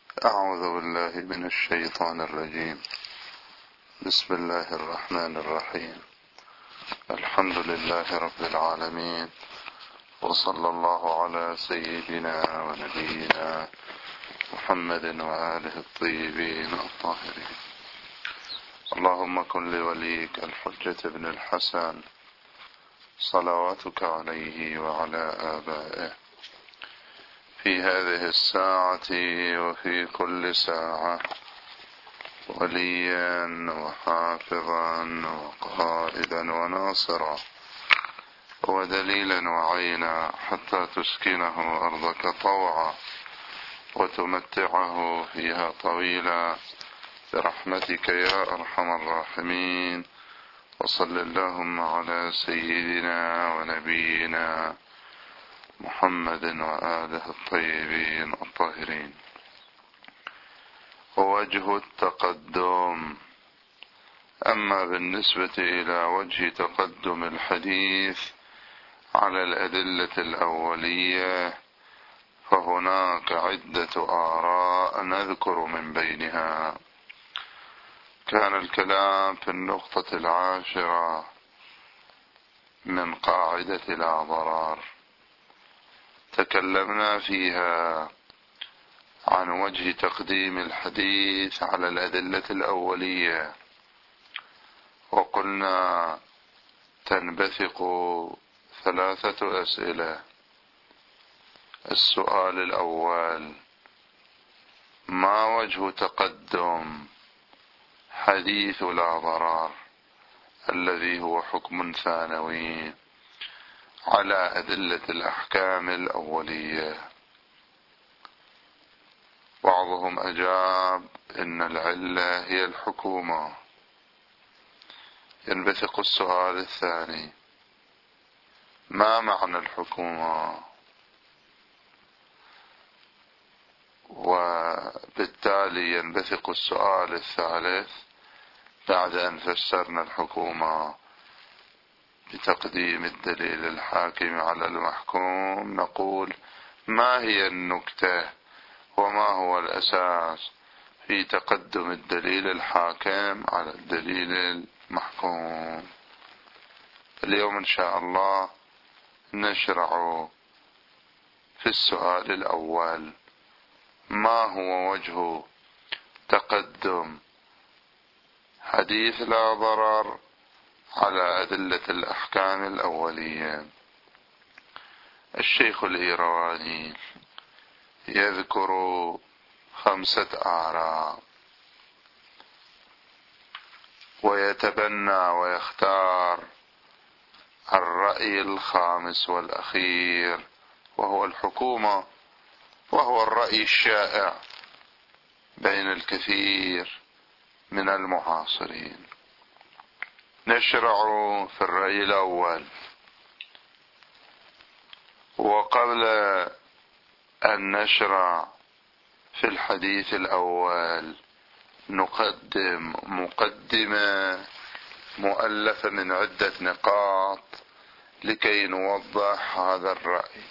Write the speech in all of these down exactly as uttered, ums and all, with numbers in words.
أعوذ بالله من الشيطان الرجيم. بسم الله الرحمن الرحيم. الحمد لله رب العالمين، وصلى الله على سيدنا ونبينا محمد وآله الطيبين الطاهرين. اللهم كن لوليك الحجة بن الحسن صلواتك عليه وعلى آبائه في هذه الساعة وفي كل ساعة وليا وحافظا وقائدا وناصرا ودليلا وعينا، حتى تسكنه أرضك طوعا وتمتعه فيها طويلا برحمتك يا أرحم الراحمين. وصل اللهم على سيدنا ونبينا محمد وآله الطيبين الطاهرين. ووجه التقدم. أما بالنسبة إلى وجه تقدم الحديث على الأدلة الأولية فهناك عدة آراء نذكر من بينها. كان الكلام في النقطة العاشرة من قاعدة لا ضرر، تكلمنا فيها عن وجه تقديم الحديث على الأدلة الأولية، وقلنا تنبثق ثلاثة أسئلة. السؤال الأول: ما وجه تقدم حديث لا ضرر الذي هو حكم ثانوي على أدلة الأحكام الأولية؟ بعضهم أجاب إن العلة هي الحكومة. ينبثق السؤال الثاني: ما معنى الحكومة؟ وبالتالي ينبثق السؤال الثالث: بعد أن فسرنا الحكومة بتقديم الدليل الحاكم على المحكوم، نقول: ما هي النكتة وما هو الأساس في تقدم الدليل الحاكم على الدليل المحكوم؟ اليوم إن شاء الله نشرع في السؤال الأول: ما هو وجه تقدم حديث لا ضرر على أدلة الأحكام الأولية؟ الشيخ الإيرواني يذكر خمسة آراء ويتبنى ويختار الرأي الخامس والأخير، وهو الحكومة، وهو الرأي الشائع بين الكثير من المعاصرين. نشرع في الرأي الأول. وقبل أن نشرع في الحديث الأول نقدم مقدمة مؤلفة من عدة نقاط لكي نوضح هذا الرأي.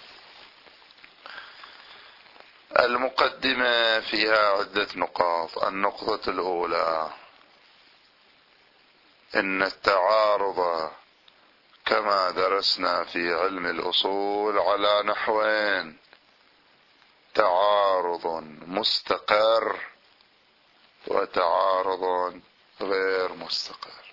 المقدمة فيها عدة نقاط. النقطة الأولى: إن التعارض كما درسنا في علم الأصول على نحوين: تعارض مستقر وتعارض غير مستقر.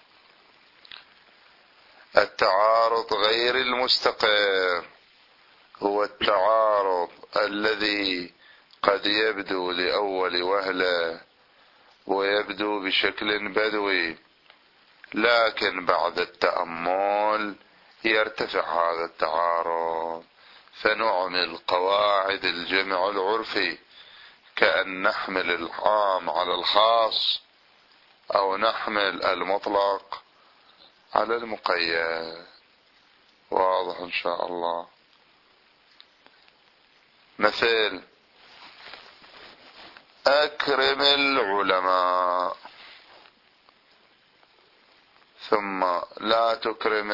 التعارض غير المستقر هو التعارض الذي قد يبدو لأول وهلة ويبدو بشكل بدوي، لكن بعد التأمل يرتفع هذا التعارض، فنعمل قواعد الجمع العرفي، كأن نحمل العام على الخاص أو نحمل المطلق على المقيد. واضح إن شاء الله؟ مثل: أكرم العلماء، ثم لا تكرم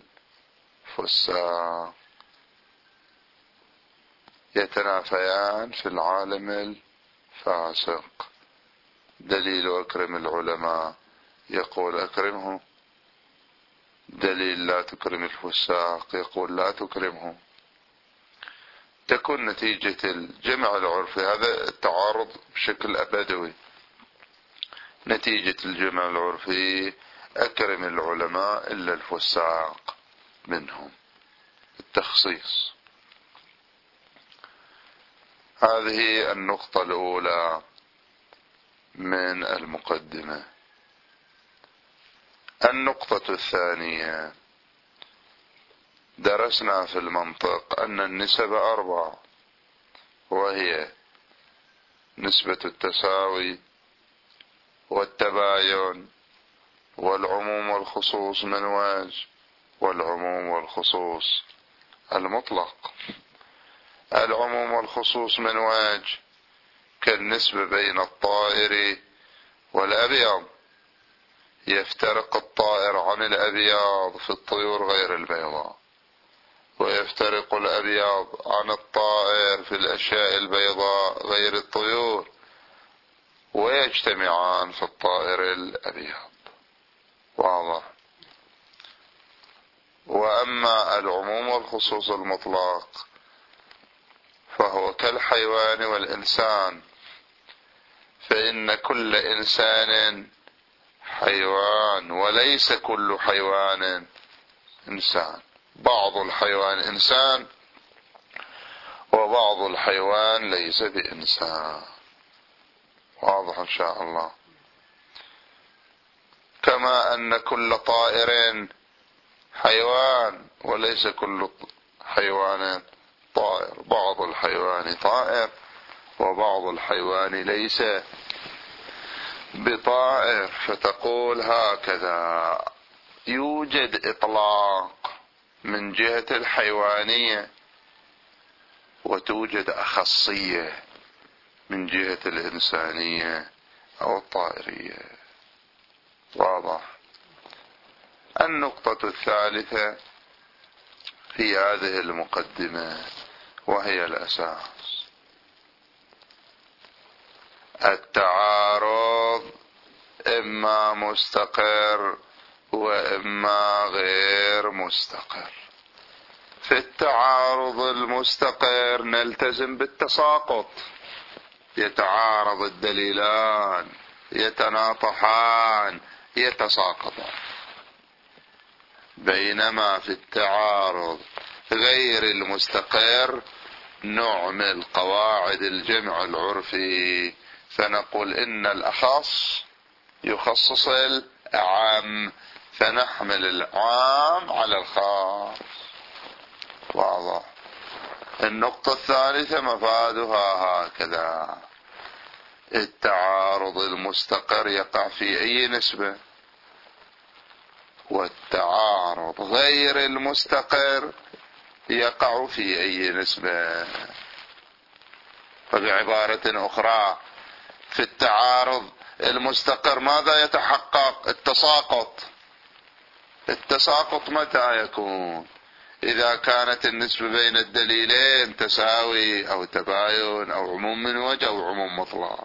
الفساق، يتنافيان في العالم فاسق. دليل أكرم العلماء يقول أكرمه، دليل لا تكرم الفساق يقول لا تكرمه. تكون نتيجة الجمع العرفي، هذا التعارض بشكل أبدوي، نتيجة الجمع العرفي أكرم العلماء إلا الفساق منهم، التخصيص. هذه النقطة الأولى من المقدمة. النقطة الثانية، درسنا في المنطق أن النسب أربع، وهي نسبة التساوي والتباين والعموم والخصوص من وجه، والعموم والخصوص المطلق. العموم والخصوص من وجه كالنسبة بين الطائر والأبيض، يفترق الطائر عن الأبيض في الطيور غير البيضاء، ويفترق الأبيض عن الطائر في الأشياء البيضاء غير الطيور، ويجتمعان في الطائر الأبيض. واضح. وأما العموم والخصوص المطلق فهو كالحيوان والإنسان، فإن كل إنسان حيوان وليس كل حيوان إنسان. بعض الحيوان إنسان وبعض الحيوان ليس بإنسان. واضح إن شاء الله. كما أن كل طائر حيوان وليس كل حيوان طائر، بعض الحيوان طائر وبعض الحيوان ليس بطائر. فتقول هكذا: يوجد إطلاق من جهة الحيوانية، وتوجد أخصية من جهة الإنسانية أو الطائرية. واضح. النقطة الثالثة في هذه المقدمة وهي الأساس: التعارض إما مستقر وإما غير مستقر. في التعارض المستقر نلتزم بالتساقط، يتعارض الدليلان يتناطحان يتساقطان. بينما في التعارض غير المستقر نعمل قواعد الجمع العرفي، فنقول إن الأخص يخصص الأعم، فنحمل العام على الخاص. واضح. النقطة الثالثة مفادها هكذا: التعارض المستقر يقع في أي نسبة، والتعارض غير المستقر يقع في أي نسبة. فبعبارة أخرى، في التعارض المستقر ماذا يتحقق؟ التساقط. التساقط متى يكون؟ إذا كانت النسبة بين الدليلين تساوي أو تباين أو عموم من وجه أو عموم مطلق.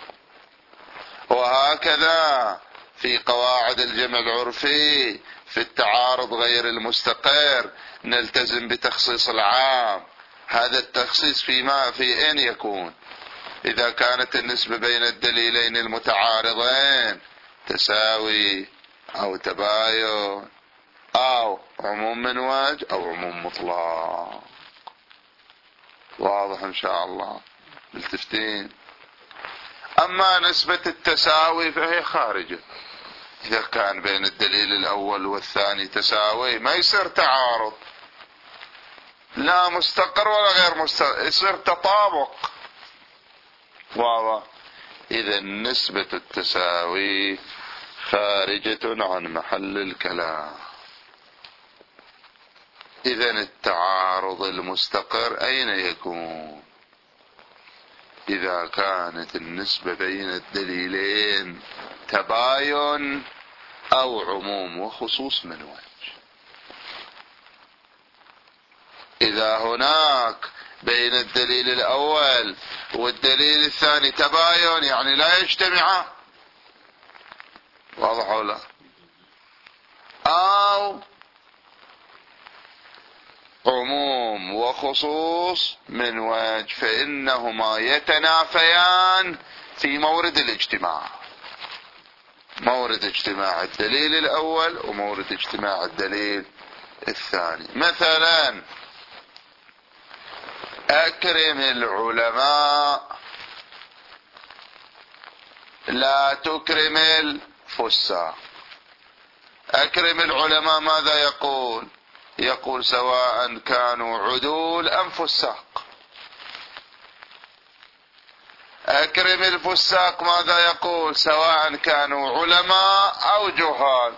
وهكذا في قواعد الجمع العرفي في التعارض غير المستقر نلتزم بتخصيص العام. هذا التخصيص في ما في أين يكون؟ إذا كانت النسبة بين الدليلين المتعارضين تساوي أو تباين أو عموم من وجه أو عموم مطلق. واضح إن شاء الله. ملتفتين. أما نسبة التساوي فهي خارجة. إذا كان بين الدليل الأول والثاني تساوي ما يصير تعارض، لا مستقر ولا غير مستقر، يصير تطابق. واضح. إذا نسبة التساوي خارجة عن محل الكلام. إذا التعارض المستقر أين يكون؟ إذا كانت النسبة بين الدليلين تباين أو عموم وخصوص من وجه. إذا هناك بين الدليل الأول والدليل الثاني تباين، يعني لا يجتمعان، واضح أو لا؟ أو عموم وخصوص من وجه، فإنهما يتنافيان في مورد الاجتماع، مورد اجتماع الدليل الأول ومورد اجتماع الدليل الثاني. مثلا أكرم العلماء لا تكرم الفساق. أكرم العلماء ماذا يقول؟ يقول سواء كانوا عدول أم فساق. أكرم الفساق ماذا يقول؟ سواء كانوا علماء أو جهال.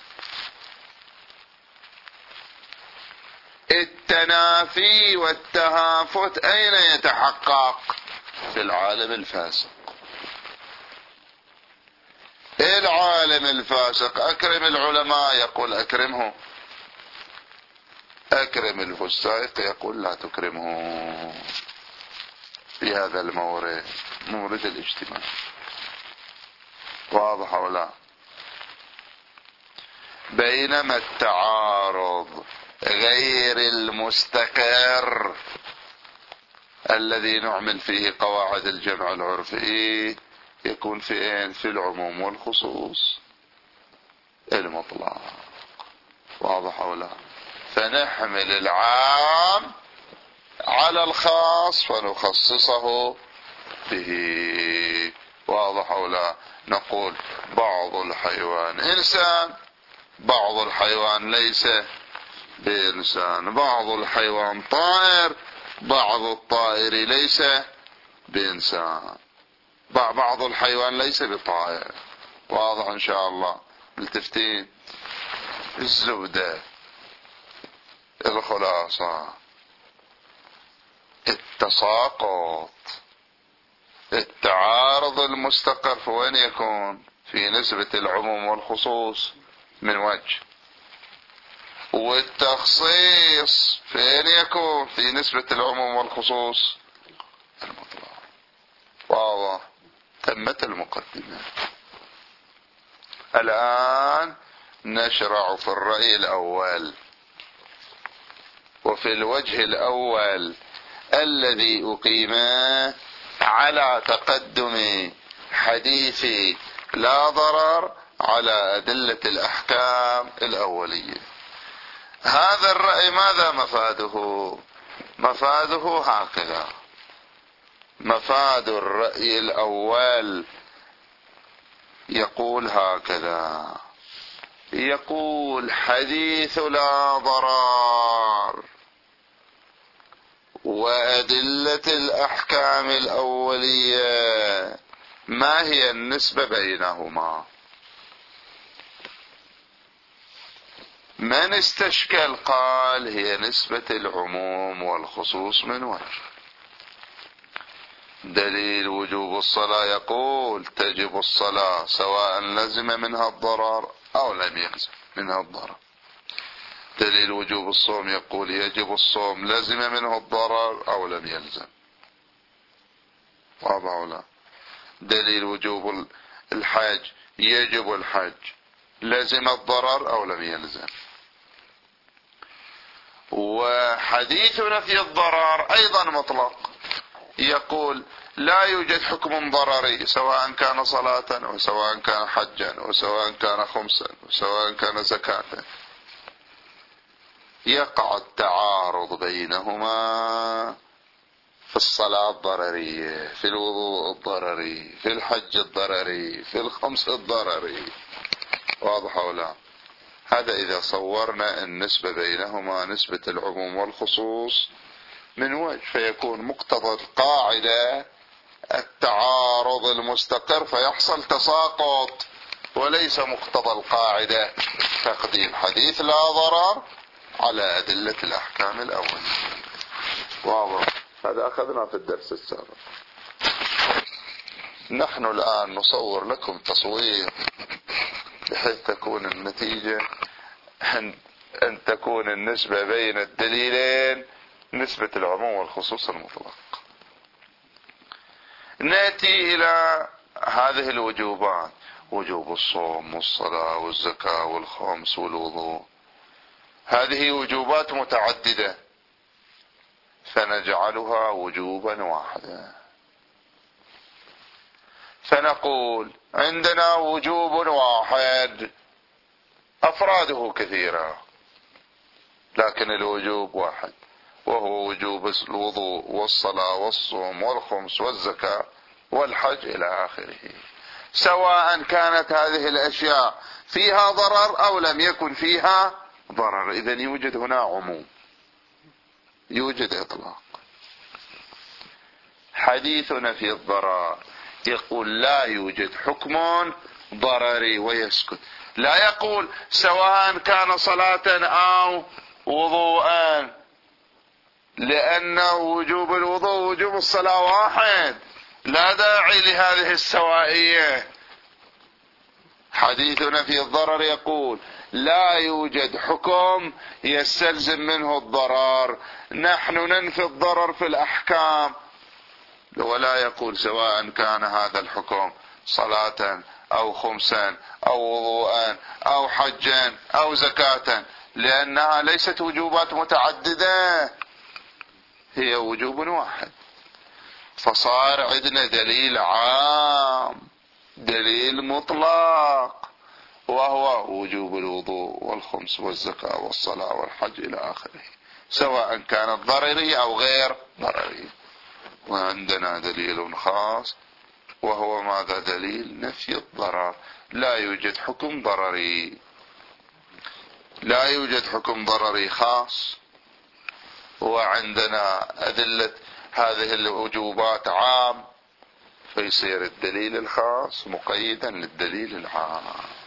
التنافي والتهافت أين يتحقق؟ في العالم الفاسق. العالم الفاسق أكرم العلماء يقول أكرمه، أكرم الفساق يقول لا تكرمه. في هذا المورد، مورد الاجتماع، واضح ولا؟ بينما التعارض غير المستقر الذي نعمل فيه قواعد الجمع العرفي يكون في اين؟ في العموم والخصوص المطلق، واضح ولا؟ فنحمل العام على الخاص فنخصصه به، واضح ولا؟ نقول بعض الحيوان إنسان، بعض الحيوان ليس بإنسان، بعض الحيوان طائر، بعض الطائر ليس بإنسان، بعض الحيوان ليس بطائر، واضح إن شاء الله؟ ملتفتين؟ الزبدة، الخلاصة، التساقط، التعارض المستقر في وين يكون؟ في نسبة العموم والخصوص من وجه، والتخصيص فين يكون؟ في نسبة العموم والخصوص المطلق، واضح؟ تمت المقدمة. الآن نشرع في الرأي الأول. وفي الوجه الأول الذي أقيم على تقدم حديث لا ضرر على أدلة الأحكام الأولية، هذا الرأي ماذا مفاده؟ مفاده هكذا: مفاد الرأي الأول يقول هكذا، يقول حديث لا ضرر وأدلة الأحكام الأولية ما هي النسبة بينهما؟ من استشكل قال هي نسبة العموم والخصوص من وجه. دليل وجوب الصلاة يقول تجب الصلاة سواء لزم منها الضرر أو لم يلزم منها الضرر. دليل وجوب الصوم يقول يجب الصوم لزم منه الضرر أو لم يلزم، واضح ولا؟ دليل وجوب الحج يجب الحج لزم الضرر أو لم يلزم. وحديث نفي الضرر أيضا مطلق، يقول لا يوجد حكم ضرري سواء كان صلاة وسواء كان حجا وسواء كان خمسا وسواء كان زكاة. يقع التعارض بينهما في الصلاة الضررية، في الوضوء الضرري، في الحج الضرري، في الخمس الضرري، واضح ولا؟ هذا إذا صورنا النسبة بينهما نسبة العموم والخصوص من وجه، فيكون مقتضى القاعدة التعارض المستقر فيحصل تساقط، وليس مقتضى القاعدة تقديم حديث لا ضرر على أدلة الأحكام الأولية، واضح؟ هذا أخذنا في الدرس السابق. نحن الآن نصور لكم تصوير بحيث تكون النتيجة أن تكون النسبة بين الدليلين نسبة العموم والخصوص المطلق. نأتي إلى هذه الوجوبات، وجوب الصوم والصلاة والزكاة والخمس والوضوء، هذه وجوبات متعددة فنجعلها وجوبا واحدا، فنقول عندنا وجوب واحد أفراده كثيرة لكن الوجوب واحد، وهو وجوب الوضوء والصلاة والصوم والخمس والزكاة والحج إلى آخره، سواء كانت هذه الأشياء فيها ضرر أو لم يكن فيها ضرر. إذن يوجد هنا عموم، يوجد إطلاق. حديثنا في الضرر يقول لا يوجد حكم ضرري ويسكت، لا يقول سواء كان صلاة أو وضوءا، لأن وجوب الوضوء ووجوب الصلاة واحد، لا داعي لهذه السوائية. حديثنا في الضرر يقول لا يوجد حكم يستلزم منه الضرر، نحن ننفي الضرر في الأحكام، ولا يقول سواء كان هذا الحكم صلاة أو خمسا أو وضوءا أو حجا أو زكاة، لأنها ليست وجوبات متعددة، هي وجوب واحد. فصار عندنا دليل عام، دليل مطلق، وهو وجوب الوضوء والخمس والزكاة والصلاة والحج إلى آخره، سواء كانت ضرري أو غير ضرري. وعندنا دليل خاص وهو ماذا؟ دليل نفي الضرر، لا يوجد حكم ضرري، لا يوجد حكم ضرري خاص. وعندنا أدلة هذه الوجوبات عام، فيصير الدليل الخاص مقيدا للدليل العام.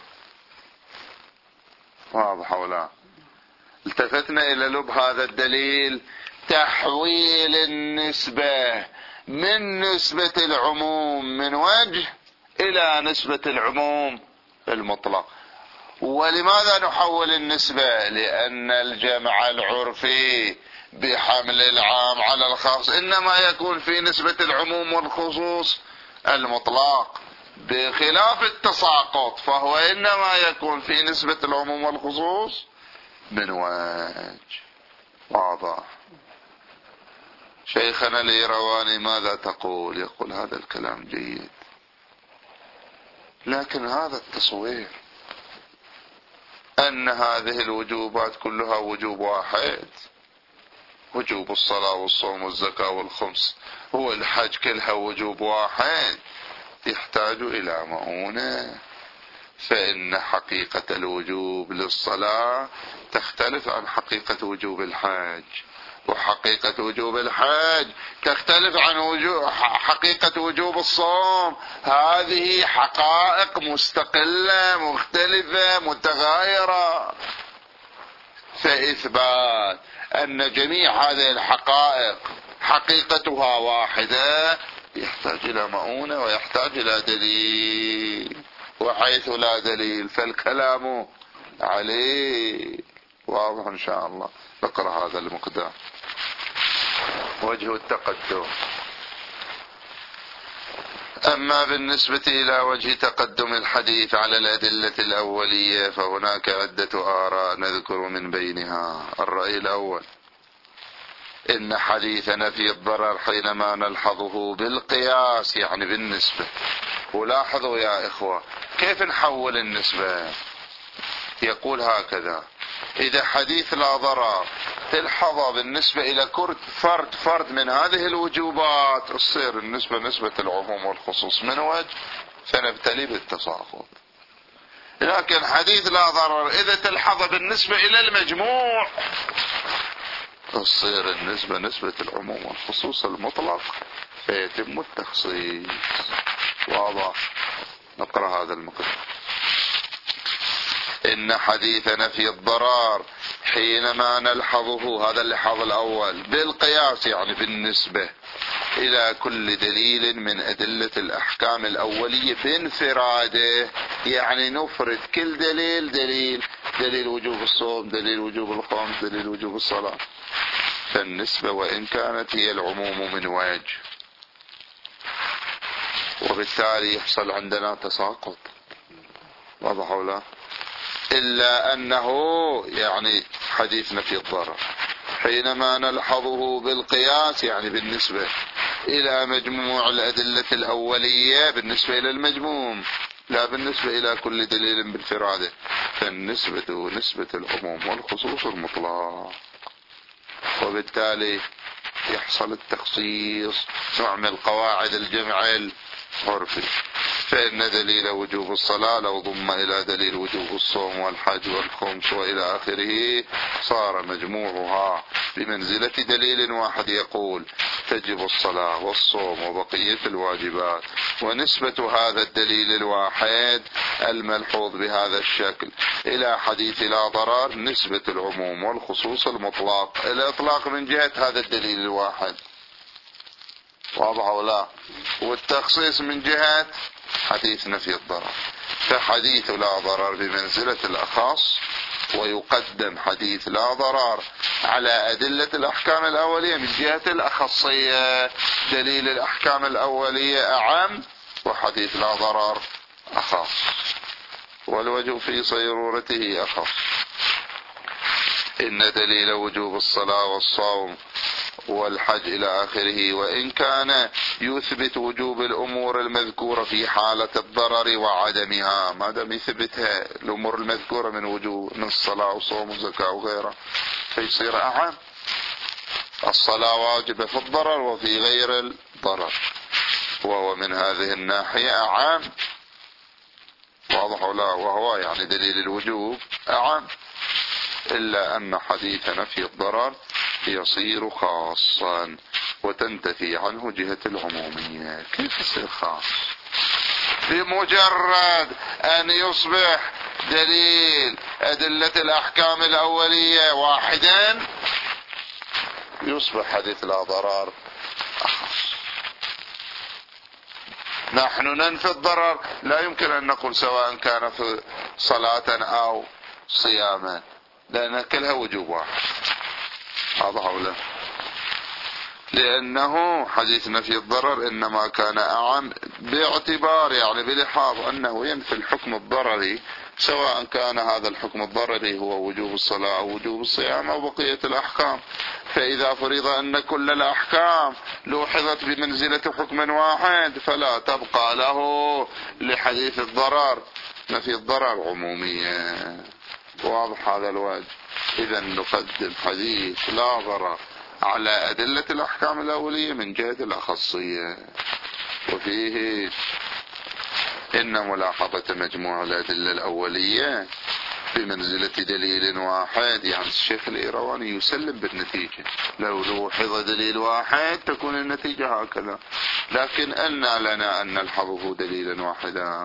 واضح ولا؟ التفتنا إلى لب هذا الدليل، تحويل النسبة من نسبة العموم من وجه إلى نسبة العموم المطلق. ولماذا نحول النسبة؟ لأن الجمع العرفي بحمل العام على الخاص إنما يكون في نسبة العموم والخصوص المطلق، بخلاف التساقط فهو إنما يكون في نسبة العموم والخصوص من وجه. واضح؟ شيخنا الإيرواني ماذا تقول؟ يقول هذا الكلام جيد، لكن هذا التصوير أن هذه الوجوبات كلها وجوب واحد، وجوب الصلاة والصوم والزكاة والخمس والحج كلها وجوب واحد، يحتاج إلى مؤونة. فإن حقيقة الوجوب للصلاة تختلف عن حقيقة وجوب الحج، وحقيقة وجوب الحج تختلف عن وجوب حقيقة وجوب الصوم. هذه حقائق مستقلة مختلفة متغايرة، فإثبات أن جميع هذه الحقائق حقيقتها واحدة يحتاج إلى مؤونة ويحتاج إلى دليل، وحيث لا دليل فالكلام عليه. واضح إن شاء الله. نقرأ هذا المقدار. وجه التقدم. أما بالنسبة إلى وجه تقدم الحديث على الأدلة الأولية فهناك عدة آراء نذكر من بينها. الرأي الأول إن حديث نفي الضرر حينما نلحظه بالقياس يعني بالنسبة. ولاحظوا يا إخوة كيف نحول النسبة. يقول هكذا: إذا حديث لا ضرر تلحظ بالنسبة إلى كل فرد فرد من هذه الوجوبات تصير النسبة نسبة العموم والخصوص من وجه، فنبتلي بالتساقط. لكن حديث لا ضرر إذا تلحظ بالنسبة إلى المجموع تصير النسبة نسبة العموم والخصوص المطلق فيتم التخصيص. واضح؟ نقرأ هذا المقدار. إن حديث نفي الضرر حينما نلحظه، هذا اللحاظ الأول، بالقياس يعني بالنسبة إلى كل دليل من أدلة الأحكام الأولية بانفراده، يعني نفرد كل دليل دليل، دليل وجوب الصوم، دليل وجوب الخمس، دليل وجوب الصلاة، فالنسبة وإن كانت هي العموم من وجه، وبالتالي يحصل عندنا تساقط. واضح ولا؟ إلا أنه يعني حديث نفي الضرر حينما نلحظه بالقياس، يعني بالنسبة إلى مجموع الأدلة الأولية، بالنسبة إلى المجموم لا بالنسبة إلى كل دليل بالفرادة، فالنسبة نسبة العموم والخصوص المطلق، وبالتالي يحصل التخصيص. نعمل قواعد الجمع العرفي، فإن دليل وجوب الصلاة لو ضم إلى دليل وجوب الصوم والحج والخمس وإلى آخره صار مجموعها بمنزلة دليل واحد يقول تجب الصلاة والصوم وبقية الواجبات، ونسبة هذا الدليل الواحد الملحوظ بهذا الشكل إلى حديث لا ضرر نسبة العموم والخصوص المطلق، الإطلاق من جهة هذا الدليل الواحد. واضح ولا؟ والتخصيص من جهة حديث نفي الضرر، فحديث لا ضرر بمنزلة الأخص، ويقدم حديث لا ضرر على أدلة الأحكام الأولية من جهة الأخصية، دليل الأحكام الأولية أعم وحديث لا ضرر أخص، والوجه في صيرورته أخص. إن دليل وجوب الصلاة والصوم والحج إلى آخره وإن كان يثبت وجوب الأمور المذكورة في حالة الضرر وعدمها، ما دام يثبتها الأمور المذكورة من وجوب من الصلاة وصوم وزكاة وغيرها، فيصير أعم. الصلاة واجبة في الضرر وفي غير الضرر، وهو من هذه الناحية أعم. واضح ولا؟ وهو يعني دليل الوجوب أعم، إلا أن حديث نفي الضرر يصير خاصا وتنتفي عنه جهة العمومية. كيف يصير خاص؟ بمجرد أن يصبح دليل أدلة الأحكام الأولية واحدا يصبح حديث لا ضرر أخص. نحن ننفي الضرر، لا يمكن أن نقول سواء كان في صلاة أو صياما، لأن كلها وجوب واحد. واضح ولا؟ لأنه حديث نفي الضرر إنما كان أعم باعتبار يعني بلحاظ أنه ينفي الحكم الضرري، سواء كان هذا الحكم الضرري هو وجوب الصلاة أو وجوب الصيام أو بقية الأحكام. فإذا فرض أن كل الأحكام لوحظت بمنزلة حكم واحد فلا تبقى له لحديث الضرر نفي الضرر عمومية. واضح هذا الوجه؟ إذا نقدم حديث لا ضرر على أدلة الأحكام الأولية من جهة الأخصية. وفيه إن ملاحظة مجموع الأدلة الأولية بمنزلة دليل واحد، يعني الشيخ الإيرواني يسلم بالنتيجة، لو لوحظ دليل واحد تكون النتيجة هكذا، لكن أن لنا أن نلحظه دليلا واحدا.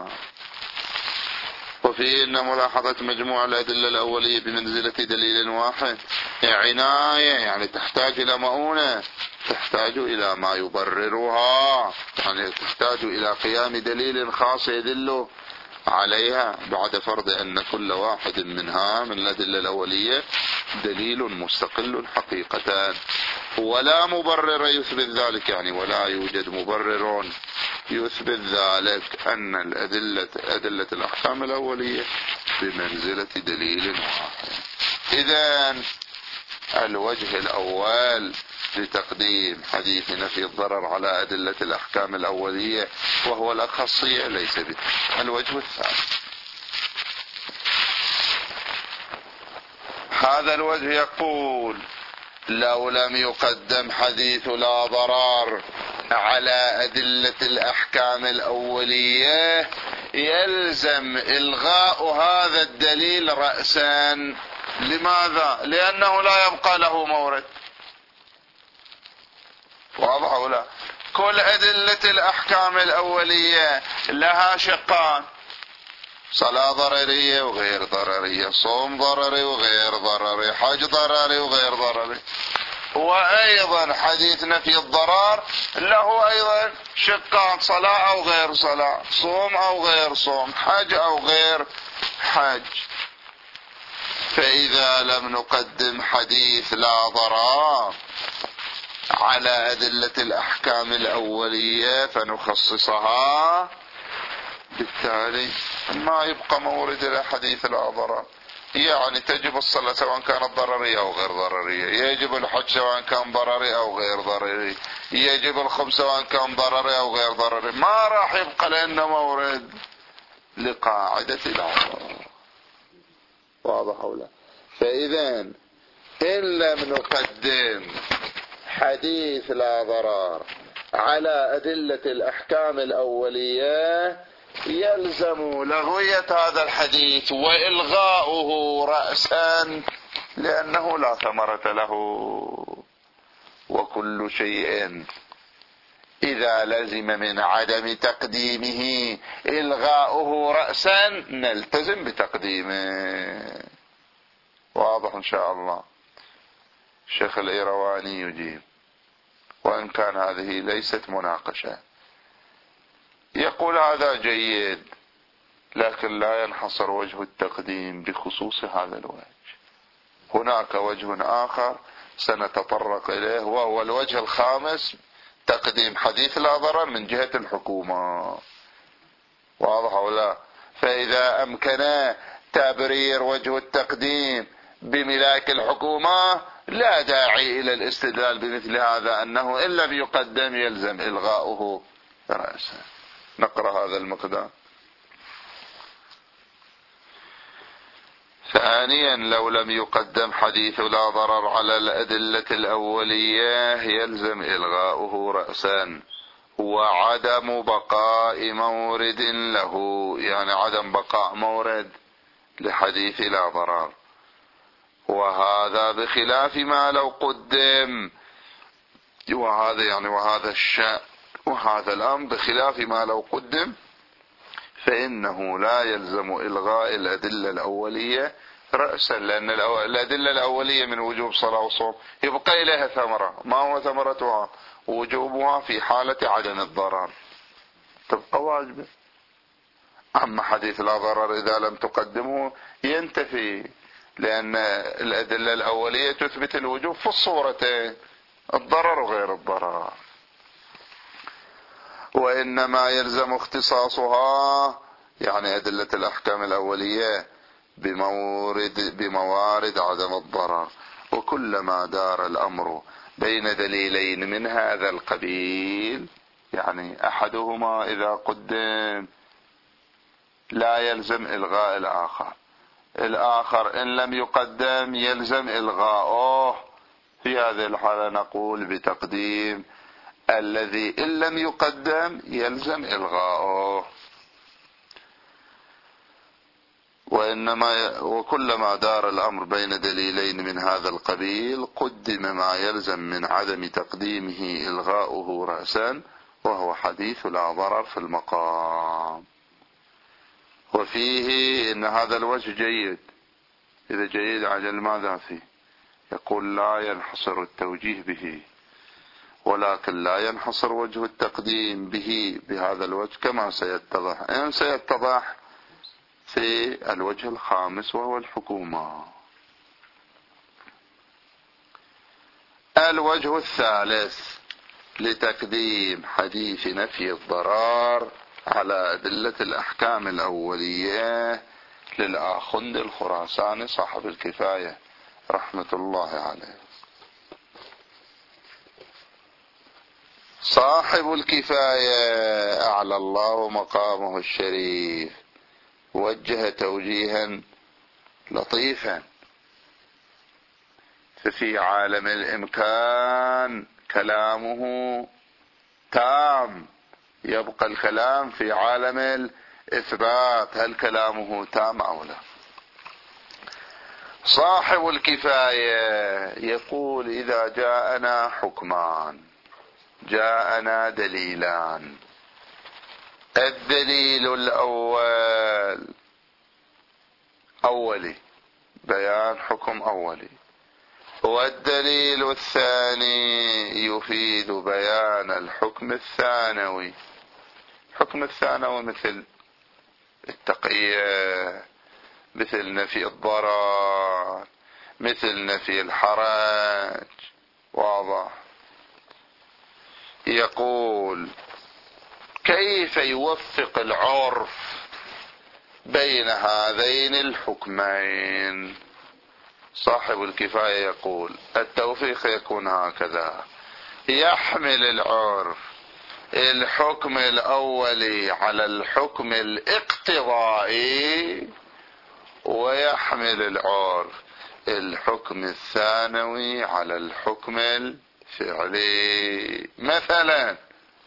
وفيه إن ملاحظة مجموع الأدلة الأولية بمنزلة دليل واحد عناية، يعني تحتاج إلى مؤونة، تحتاج إلى ما يبررها، يعني تحتاج إلى قيام دليل خاص يدل عليها بعد فرض أن كل واحد منها من الأدلة الأولية دليل مستقل حقيقة، ولا مبرر يثبت ذلك، يعني ولا يوجد مبرر يثبت ذلك أن الأدلة أدلة الأحكام الأولية بمنزلة دليل واحد. إذن الوجه الأول لتقديم حديث نفي الضرر على أدلة الأحكام الأولية وهو الأخصية ليس به. الوجه الثاني، هذا الوجه يقول لو لم يقدم حديث لا ضرر على أدلة الأحكام الأولية يلزم إلغاء هذا الدليل رأسا. لماذا؟ لأنه لا يبقى له مورد. واضح ولا؟ كل أدلة الأحكام الأولية لها شقان، صلاة ضررية وغير ضررية، صوم ضرري وغير ضرري، حج ضرري وغير ضرري، وأيضا حديث نفي الضرر له أيضا شقان، صلاة أو غير صلاة، صوم أو غير صوم، حج أو غير حج. فإذا لم نقدم حديث لا ضرر على أدلة الأحكام الأولية فنخصصها، بالتالي ما يبقى مورد لحديث لا ضرر. يعني تجب الصلاة سواء كانت ضررية أو غير ضررية، يجب الحج سواء كان ضرري أو غير ضرري، يجب الخمس سواء كان ضرري أو غير ضرري، ما راح يبقى لنا مورد لقاعدة لا ضرر. واضح أو لا؟ فإذا إن لم نقدم حديث لا ضرر على أدلة الأحكام الأولية يلزم لغوية هذا الحديث وإلغاؤه رأسا، لأنه لا ثمرة له. وكل شيء إذا لزم من عدم تقديمه إلغاؤه رأسا نلتزم بتقديمه. واضح إن شاء الله؟ الشيخ الإيرواني يجيب، وإن كان هذه ليست مناقشة، يقول هذا جيد، لكن لا ينحصر وجه التقديم بخصوص هذا الوجه. هناك وجه آخر سنتطرق إليه، وهو الوجه الخامس، تقديم حديث لا ضرر من جهة الحكومة. واضح أو لا؟ فإذا أمكن تبرير وجه التقديم بملاك الحكومة لا داعي إلى الاستدلال بمثل هذا، أنه إن لم يقدم يلزم إلغاؤه رأسا. نقرأ هذا المقدار. ثانيا، لو لم يقدم حديث لا ضرر على الأدلة الأولية يلزم إلغاؤه رأسا، وعدم بقاء مورد له، يعني عدم بقاء مورد لحديث لا ضرر، وهذا بخلاف ما لو قدم. وهذا يعني وهذا الشأن وهذا الأمر بخلاف ما لو قدم، فإنه لا يلزم إلغاء الأدلة الأولية رأسا، لأن الأدلة الأولية من وجوب صلاة وصوم يبقى إليها ثمرة. ما هو ثمرتها؟ وجوبها في حالة عدم الضرر، تبقى واجبة. أما حديث لا ضرر إذا لم تقدمه ينتفي، لأن الأدلة الأولية تثبت الوجوب في الصورتين، الضرر وغير الضرر. وإنما يلزم اختصاصها، يعني أدلة الأحكام الأولية، بمورد بموارد عدم الضرر. وكلما دار الأمر بين دليلين من هذا القبيل، يعني أحدهما إذا قدم لا يلزم إلغاء الآخر، الآخر إن لم يقدم يلزم إلغاؤه، في هذه الحالة نقول بتقديم الذي إن لم يقدم يلزم إلغاؤه. وإنما وكلما دار الأمر بين دليلين من هذا القبيل قدم ما يلزم من عدم تقديمه إلغاؤه رأسا، وهو حديث لا ضرر في المقام. وفيه إن هذا الوجه جيد، إذا جيد عجل ماذا فيه؟ يقول لا ينحصر التوجيه به، ولكن لا ينحصر وجه التقديم به بهذا الوجه كما سيتضح إن سيتضح في الوجه الخامس وهو الحكومة. الوجه الثالث لتقديم حديث نفي الضرر على أدلة الأحكام الأولية للآخند الخراساني صاحب الكفاية رحمة الله عليه. صاحب الكفاية أعلى الله مقامه الشريف وجه توجيها لطيفا، ففي عالم الإمكان كلامه تام، يبقى الكلام في عالم الإثبات هل كلامه تام أو لا. صاحب الكفاية يقول إذا جاءنا حكمان، جاءنا دليلان، الدليل الأول أولي، بيان حكم أولي، والدليل الثاني يفيد بيان الحكم الثانوي. الحكم الثانوي مثل التقية، مثل نفي الضرر، مثل نفي الحرج. واضح. يقول كيف يوفق العرف بين هذين الحكمين؟ صاحب الكفاية يقول التوفيق يكون هكذا: يحمل العرف الحكم الأولي على الحكم الاقتضائي، ويحمل العرف الحكم الثانوي على الحكم الفعلي. مثلا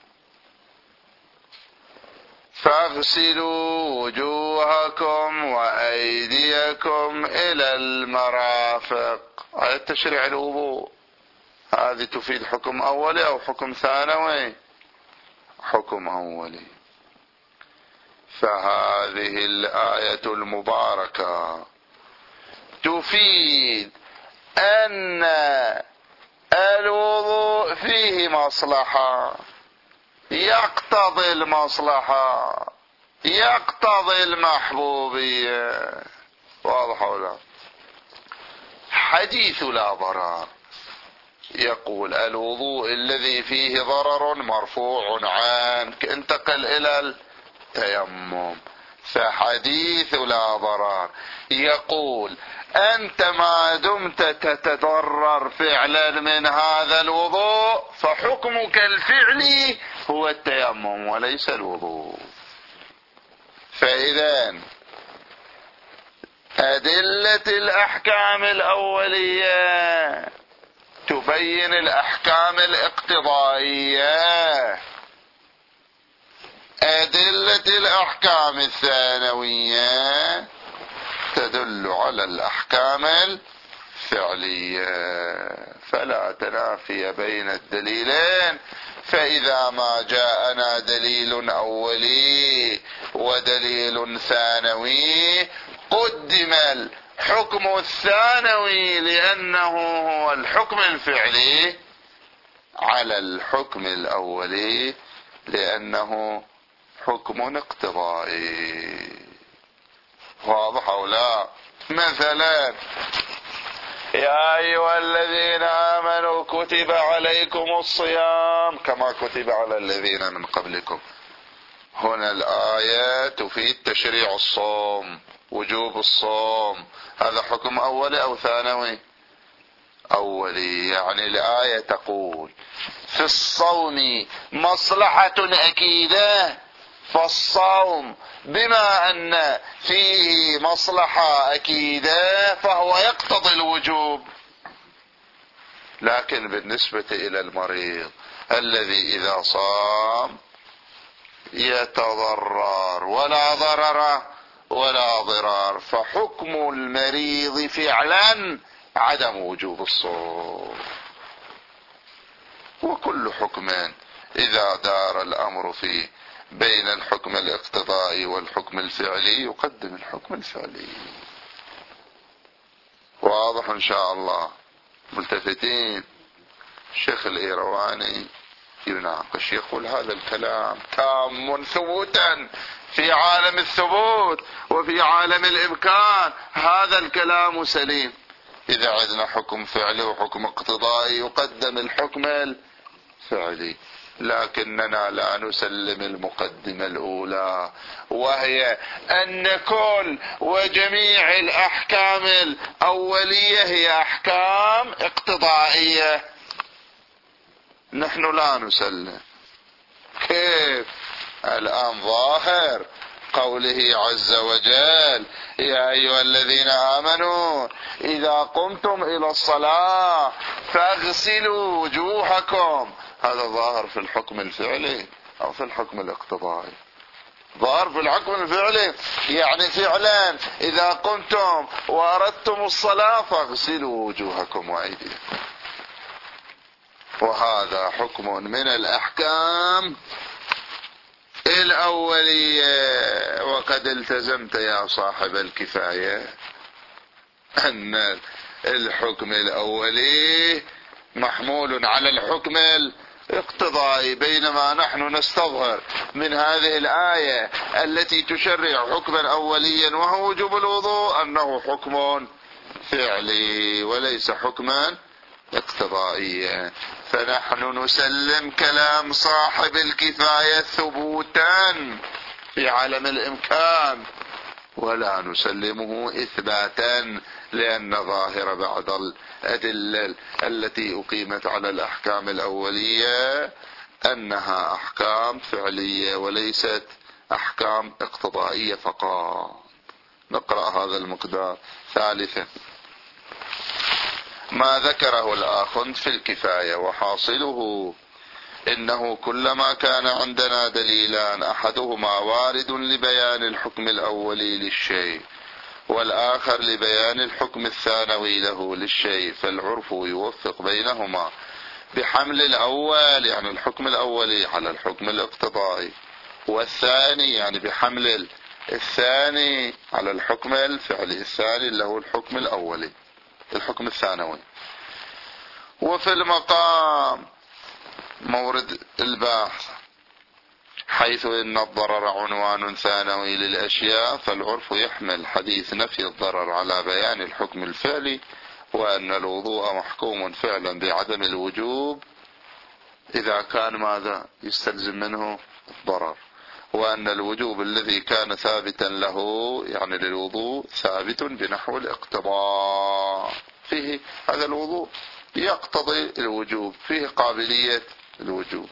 فاغسلوا وجوهكم وأيديكم إلى المرافق، هذا تشريع الوضوء، هذه تفيد حكم أولي أو حكم ثانوي؟ حكم أولي. فهذه الآية المباركة تفيد أن الوضوء فيه مصلحة، يقتضي المصلحة، يقتضي المحبوبية. واضح ولا؟ حديث لا ضرر يقول الوضوء الذي فيه ضرر مرفوع عنك، انتقل إلى التيمم. فحديث لا ضرر يقول أنت ما دمت تتضرر فعلا من هذا الوضوء فحكمك الفعلي هو التيمم وليس الوضوء. فإذا أدلة الأحكام الأولية تبين الأحكام الاقتضائية، أدلة الأحكام الثانوية تدل على الأحكام الفعلية، فلا تنافي بين الدليلين. فإذا ما جاءنا دليل أولي ودليل ثانوي قدم الحكم الثانوي لأنه هو الحكم الفعلي على الحكم الأولي لأنه حكم اقتضائي. واضح أو لا؟ مثلا يا أيها الذين آمنوا كتب عليكم الصيام كما كتب على الذين من قبلكم. هنا الآية تفيد تشريع الصوم، وجوب الصوم. هذا حكم أولي أو ثانوي؟ أولي. يعني الآية تقول في الصوم مصلحة أكيدة، فالصوم بما أن فيه مصلحة أكيدة فهو يقتضي الوجوب. لكن بالنسبة إلى المريض الذي إذا صام يتضرر ولا ضرر ولا ضرار، فحكم المريض فعلا عدم وجوب الصوم. وكل حكم إذا دار الأمر فيه بين الحكم الاقتضائي والحكم الفعلي يقدم الحكم الفعلي. واضح إن شاء الله؟ ملتفتين. الشيخ الإيرواني يناقش يقول هذا الكلام تام ثبوتا في عالم الثبوت وفي عالم الإمكان، هذا الكلام سليم. إذا عندنا حكم فعلي وحكم اقتضائي يقدم الحكم الفعلي، لكننا لا نسلم المقدمة الأولى وهي أن كل وجميع الأحكام الأولية هي أحكام اقتضائية. نحن لا نسلم. كيف؟ الآن ظاهر قوله عز وجل يا أيها الذين آمنوا إذا قمتم إلى الصلاة فاغسلوا وجوهكم. هذا ظاهر في الحكم الفعلي أو في الحكم الاقتضائي؟ ظاهر في الحكم الفعلي، يعني فعلا إذا قمتم وأردتم الصلاة فاغسلوا وجوهكم وأيديكم. وهذا حكم من الأحكام الأولية. وقد التزمت يا صاحب الكفاية أن الحكم الأولي محمول على الحكم اقتضائي، بينما نحن نستظهر من هذه الآية التي تشرع حكما أوليا وهو وجوب الوضوء أنه حكم فعلي وليس حكما اقتضائيا. فنحن نسلم كلام صاحب الكفاية ثبوتا في عالم الإمكان، ولا نسلمه إثباتا، لأن ظاهر بعض الأدلة التي أقيمت على الأحكام الأولية أنها أحكام فعلية وليست أحكام اقتضائية فقط. نقرأ هذا المقدار. ثالثا، ما ذكره الآخذ في الكفاية وحاصله إنه كلما كان عندنا دليلان أحدهما وارد لبيان الحكم الأولي للشيء والآخر لبيان الحكم الثانوي له للشيء، فالعرف يوفق بينهما بحمل الأول يعني الحكم الأولي على الحكم الاقتضائي، والثاني يعني بحمل الثاني على الحكم الفعلي الثاني اللي هو الحكم الأولي الحكم الثانوي. وفي المقام مورد البحث حيث إن الضرر عنوان ثانوي للأشياء، فالعرف يحمل حديث نفي الضرر على بيان الحكم الفعلي، وأن الوضوء محكوم فعلا بعدم الوجوب إذا كان ماذا يستلزم منه الضرر، وأن الوجوب الذي كان ثابتا له يعني للوضوء ثابت بنحو الاقتضاء، فيه هذا الوضوء يقتضي الوجوب، فيه قابلية الوجوب،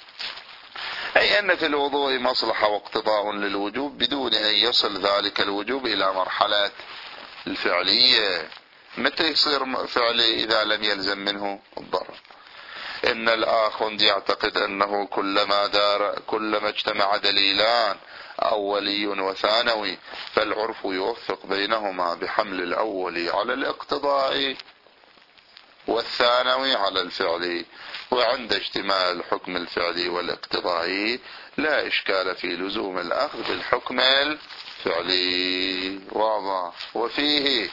أي أن في الوضوء مصلحة واقتضاء للوجوب بدون أن يصل ذلك الوجوب إلى مرحلة الفعلية. متى يصير فعلي؟ إذا لم يلزم منه الضرر. إن الآخذ يعتقد أنه كلما دار كلما اجتمع دليلان أولي وثانوي فالعرف يوفق بينهما بحمل الأولي على الاقتضاء والثانوي على الفعلي، وعند اجتماع الحكم الفعلي والاقتضائي لا إشكال في لزوم الأخذ بالحكم الفعلي. واضح. وفيه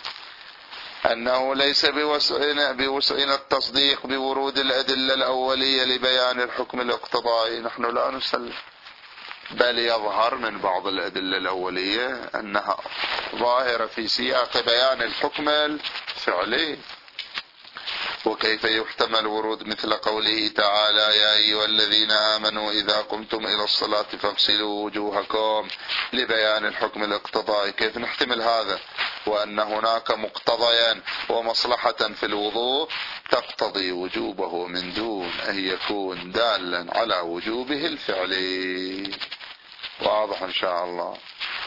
أنه ليس بوسعنا, بوسعنا التصديق بورود الأدلة الأولية لبيان الحكم الاقتضائي، نحن لا نسلم، بل يظهر من بعض الأدلة الأولية أنها ظاهرة في سياق بيان الحكم الفعلي. وكيف يحتمل ورود مثل قوله تعالى يا أيها الذين آمنوا إذا قمتم إلى الصلاة فاغسلوا وجوهكم لبيان الحكم الاقتضائي؟ كيف نحتمل هذا وأن هناك مقتضيا ومصلحة في الوضوء تقتضي وجوبه من دون أن يكون دالا على وجوبه الفعلي؟ واضح إن شاء الله.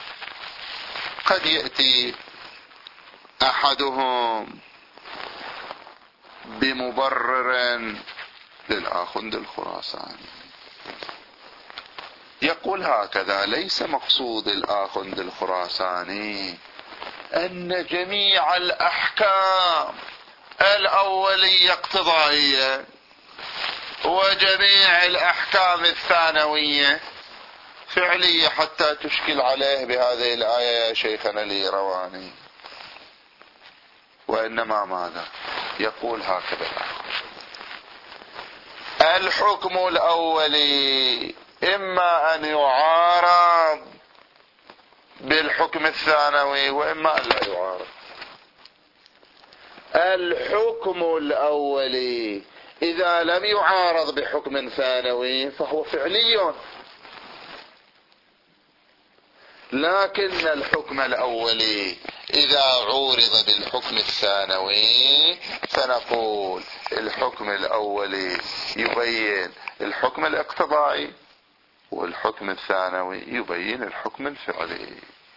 قد يأتي أحدهم بمبرر للآخند الخراساني يقول هكذا: ليس مقصود الآخند الخراساني أن جميع الأحكام الأولية اقتضائية وجميع الأحكام الثانوية فعلية حتى تشكل عليه بهذه الآية يا شيخنا الإيرواني، وإنما ماذا يقول هكذا: الحكم الأولي إما أن يعارض بالحكم الثانوي وإما أن لا يعارض. الحكم الأولي إذا لم يعارض بحكم ثانوي فهو فعلي، لكن الحكم الأولي إذا عورض بالحكم الثانوي فنقول الحكم الأولي يبين الحكم الاقتضائي والحكم الثانوي يبين الحكم الفعلي.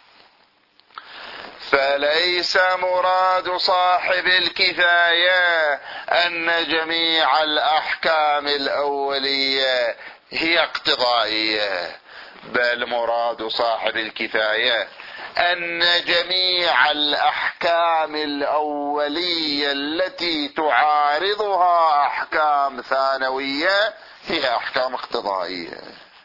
فليس مراد صاحب الكفاية أن جميع الأحكام الأولية هي اقتضائية، بل مراد صاحب الكفاية أن جميع الأحكام الأولية التي تعارضها أحكام ثانوية هي أحكام اقتضائية.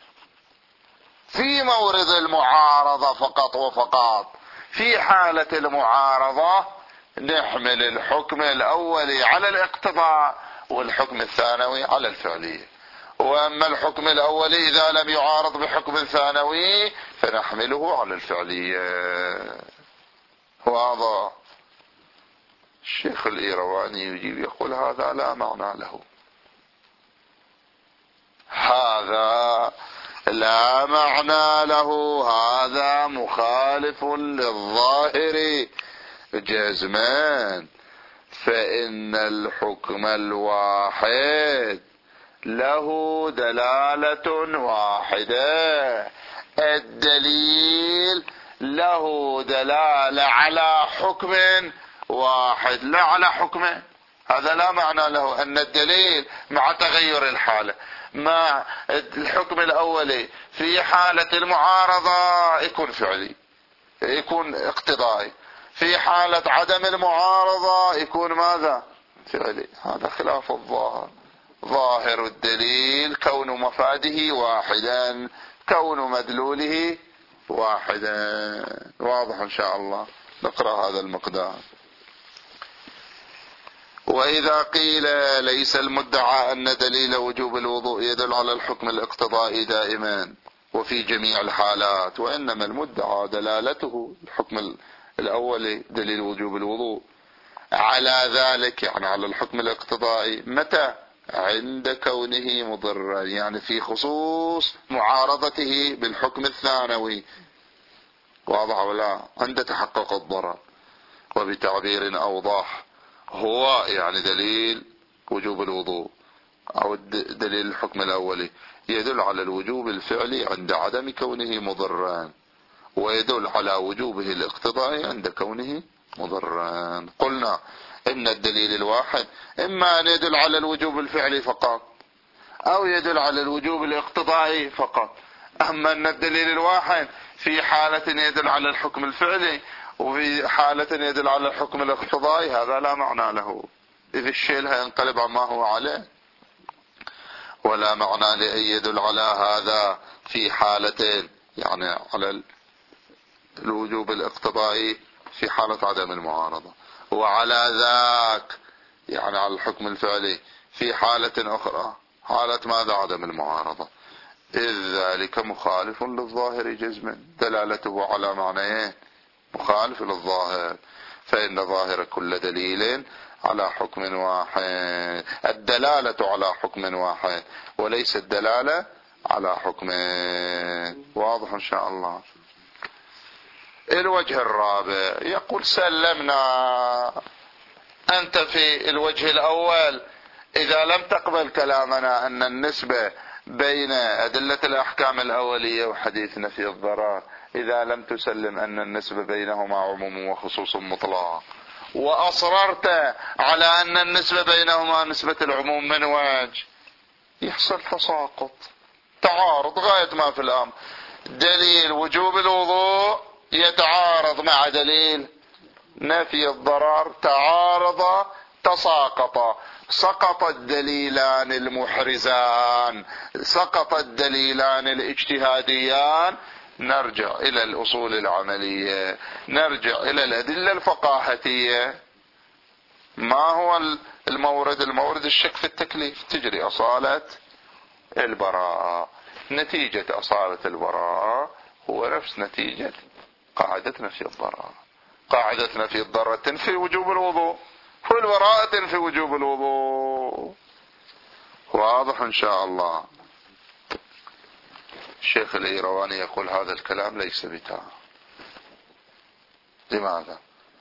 في مورد المعارضة فقط وفقط، في حالة المعارضة نحمل الحكم الأولي على الاقتضاء والحكم الثانوي على الفعلية. وأما الحكم الأولي إذا لم يعارض بحكم ثانوي فنحمله على الفعلية. واضح؟ الشيخ الإيرواني يجيب يقول هذا لا معنى له، هذا لا معنى له، هذا مخالف للظاهر جزما، فإن الحكم الواحد له دلالة واحدة، الدليل له دلالة على حكم واحد لا على حكمين. هذا لا معنى له أن الدليل مع تغير الحالة، مع الحكم الأولي في حالة المعارضة يكون فعلي يكون اقتضائي، في حالة عدم المعارضة يكون ماذا؟ فعلي. هذا خلاف الظاهر. ظاهر الدليل كون مفاده واحدا، كون مدلوله واحدا. واضح إن شاء الله؟ نقرأ هذا المقدار. وإذا قيل ليس المدعى أن دليل وجوب الوضوء يدل على الحكم الاقتضائي دائما وفي جميع الحالات، وإنما المدعى دلالته الحكم الأول دليل وجوب الوضوء على ذلك، يعني على الحكم الاقتضائي، متى؟ عند كونه مضرا، يعني في خصوص معارضته بالحكم الثانوي. واضح ولا؟ عند تحقق الضرر. وبتعبير أوضح، هو يعني دليل وجوب الوضوء أو دليل الحكم الأولي يدل على الوجوب الفعلي عند عدم كونه مضرا، ويدل على وجوبه الاقتضائي عند كونه مضرا. قلنا إن الدليل الواحد إما أن يدل على الوجوب الفعلي فقط أو يدل على الوجوب الاقتضائي فقط. أما أن الدليل الواحد في حالة يدل على الحكم الفعلي وفي حالة يدل على الحكم الاقتضائي، هذا لا معنى له، إذ الشيء لها ينقلب عما هو عليه. ولا معنى لأن يدل على هذا في حالتين، يعني على الوجوب الاقتضائي في حالة عدم المعارضة، وعلى ذاك يعني على الحكم الفعلي في حالة أخرى، حالة ماذا؟ عدم المعارضة. إذ ذلك مخالف للظاهر جزما، دلالته على معنيين مخالف للظاهر، فإن ظاهر كل دليل على حكم واحد، الدلالة على حكم واحد وليس الدلالة على حكم. واضح إن شاء الله؟ الوجه الرابع يقول سلمنا أنت في الوجه الأول إذا لم تقبل كلامنا أن النسبة بين أدلة الأحكام الأولية وحديث نفي الضرر، إذا لم تسلم أن النسبة بينهما عموم وخصوص مطلق، وأصررت على أن النسبة بينهما نسبة العموم، من وجه يحصل تساقط تعارض غاية ما في الأمر. دليل وجوب الوضوء يتعارض مع دليل نفي الضرر، تعارض تساقط، سقط الدليلان المحرزان، سقط الدليلان الاجتهاديان. نرجع إلى الأصول العملية، نرجع إلى الأدلة الفقاهتية. ما هو المورد؟ المورد الشك في التكليف، تجري أصالة البراءة. نتيجة أصالة البراءة هو نفس نتيجة قاعدة نفي الضرر. قاعدة نفي الضرر تنفي وجوب الوضوء، والبراءة تنفي وجوب الوضوء. واضح إن شاء الله؟ الشيخ الإيرواني يقول هذا الكلام ليس بتاع. لماذا؟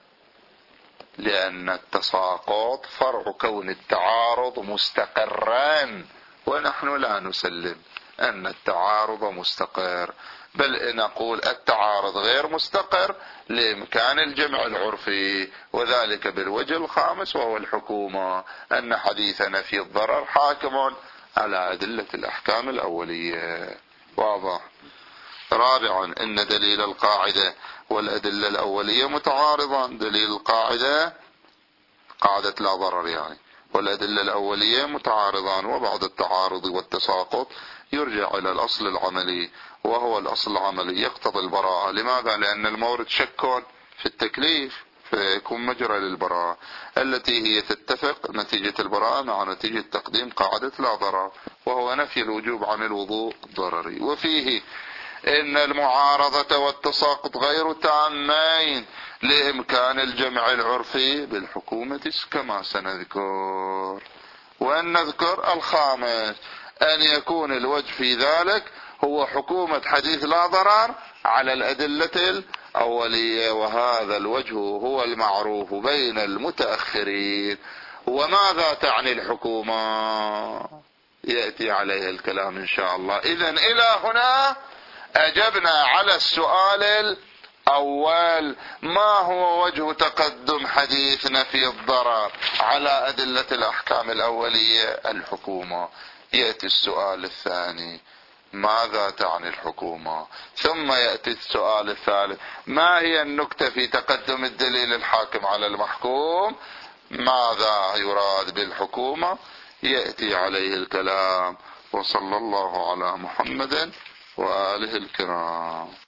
لأن التساقط فرع كون التعارض مستقرا، ونحن لا نسلم أن التعارض مستقر، بل نقول التعارض غير مستقر لإمكان الجمع العرفي، وذلك بالوجه الخامس وهو الحكومة، أن حديث نفي الضرر حاكم على أدلة الأحكام الأولية. واضح؟ رابعا إن دليل القاعدة والأدلة الأولية متعارضان. دليل القاعدة قاعدة لا ضرر يعني، والأدلة الأولية متعارضان، وبعد التعارض والتساقط يرجع إلى الأصل العملي، وهو الأصل العملي يقتضي البراءة. لماذا؟ لأن المورد شك في التكليف، فيكون مجرى للبراءة التي هي تتفق نتيجة البراءة مع نتيجة تقديم قاعدة لا ضرر، وهو نفي الوجوب عن الوضوء الضرري. وفيه إن المعارضة والتساقط غير تامين لإمكان الجمع العرفي بالحكومة كما سنذكر. وأن نذكر الخامس أن يكون الوجه في ذلك هو حكومة حديث لا ضرر على الأدلة الأولية، وهذا الوجه هو المعروف بين المتأخرين. وماذا تعني الحكومة؟ يأتي عليه الكلام إن شاء الله. إذن إلى هنا أجبنا على السؤال الأول، ما هو وجه تقدم حديث نفي الضرر على أدلة الأحكام الأولية؟ الحكومة. يأتي السؤال الثاني، ماذا تعني الحكومة؟ ثم يأتي السؤال الثالث، ما هي النكتة في تقدم الدليل الحاكم على المحكوم؟ ماذا يراد بالحكومة؟ يأتي عليه الكلام. وصلى الله على محمد وآله الكرام.